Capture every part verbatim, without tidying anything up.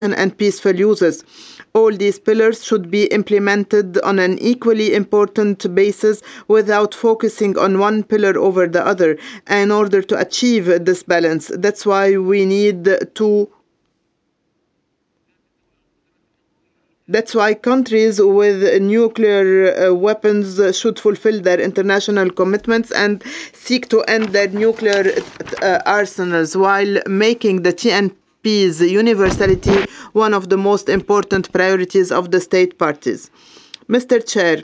and peaceful uses. All these pillars should be implemented on an equally important basis without focusing on one pillar over the other in order to achieve this balance. That's why we need to That's why countries with nuclear uh, weapons should fulfill their international commitments and seek to end their nuclear uh, arsenals while making the T N P's universality one of the most important priorities of the state parties. Mister Chair,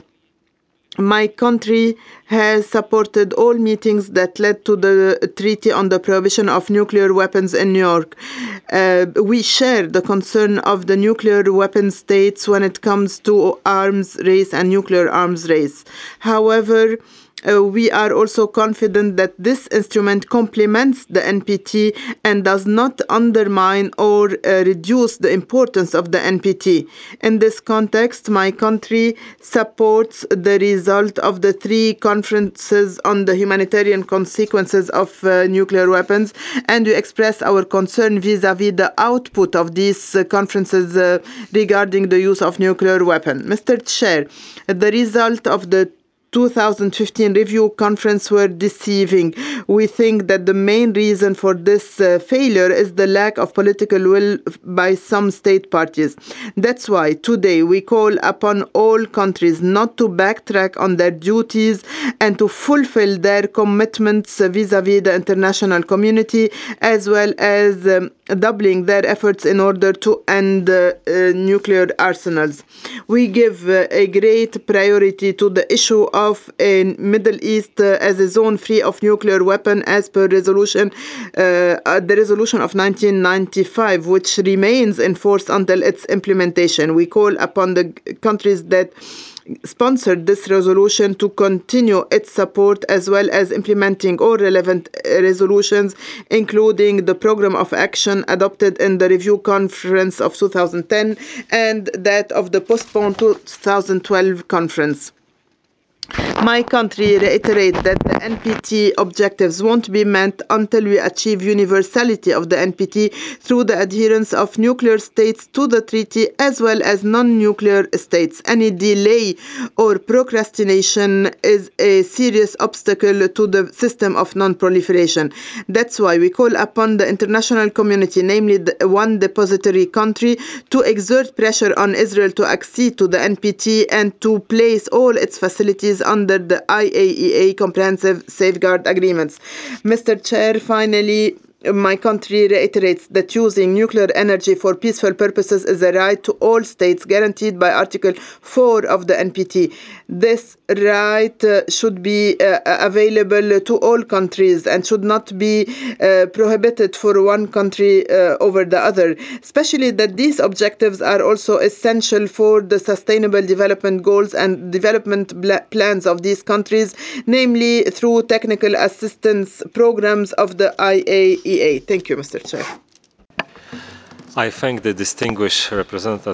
my country has supported all meetings that led to the Treaty on the Prohibition of Nuclear Weapons in New York. Uh, we share the concern of the nuclear weapon states when it comes to arms race and nuclear arms race. However, uh, we are also confident that this instrument complements the N P T and does not undermine or uh, reduce the importance of the N P T. In this context, my country supports the result of the three conferences on the humanitarian consequences of uh, nuclear weapons, and we express our concern vis-à-vis the output of these uh, conferences uh, regarding the use of nuclear weapons. Mister Chair, the result of the two thousand fifteen review conference were deceiving. We think that the main reason for this uh, failure is the lack of political will by some state parties. That's why today we call upon all countries not to backtrack on their duties and to fulfill their commitments vis-à-vis the international community, as well as um, doubling their efforts in order to end uh, uh, nuclear arsenals. We give uh, a great priority to the issue of a Middle East uh, as a zone free of nuclear weapon as per resolution uh, uh, the resolution of nineteen ninety-five, which remains in force until its implementation. We call upon the countries that sponsored this resolution to continue its support as well as implementing all relevant uh, resolutions, including the program of action adopted in the review conference of two thousand ten and that of the postponed two thousand twelve conference. My country reiterates that the N P T objectives won't be met until we achieve universality of the N P T through the adherence of nuclear states to the treaty as well as non-nuclear states. Any delay or procrastination is a serious obstacle to the system of non-proliferation. That's why we call upon the international community, namely the one depository country, to exert pressure on Israel to accede to the N P T and to place all its facilities under the I A E A Comprehensive Safeguard Agreements. Mister Chair, finally, my country reiterates that using nuclear energy for peaceful purposes is a right to all states guaranteed by Article four of the N P T. This right uh, should be uh, available to all countries and should not be uh, prohibited for one country uh, over the other, especially that these objectives are also essential for the sustainable development goals and development bla- plans of these countries, namely through technical assistance programs of the I A E A. Thank you, Mister Chair. I thank the distinguished representative